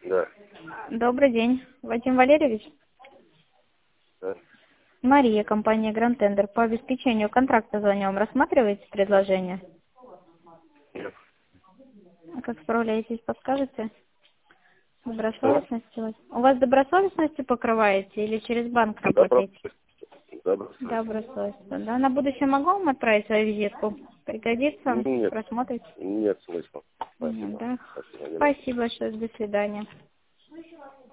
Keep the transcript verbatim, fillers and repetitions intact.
Да. Добрый день. Вадим Валерьевич? Да. Мария, компания Grand Tender. По обеспечению контракта звоню вам. Рассматриваете предложение? Нет. А как справляетесь, подскажете? Что? Добросовестностью? У вас добросовестностью покрываете или через банк Добро. работаете? Добро. Добросовестно. Да, на будущее могу вам отправить свою визитку? Пригодится? Нет. Просмотрите? Нет смысла. Нет, Спасибо. да? Спасибо. Не надо. Спасибо большое. До свидания.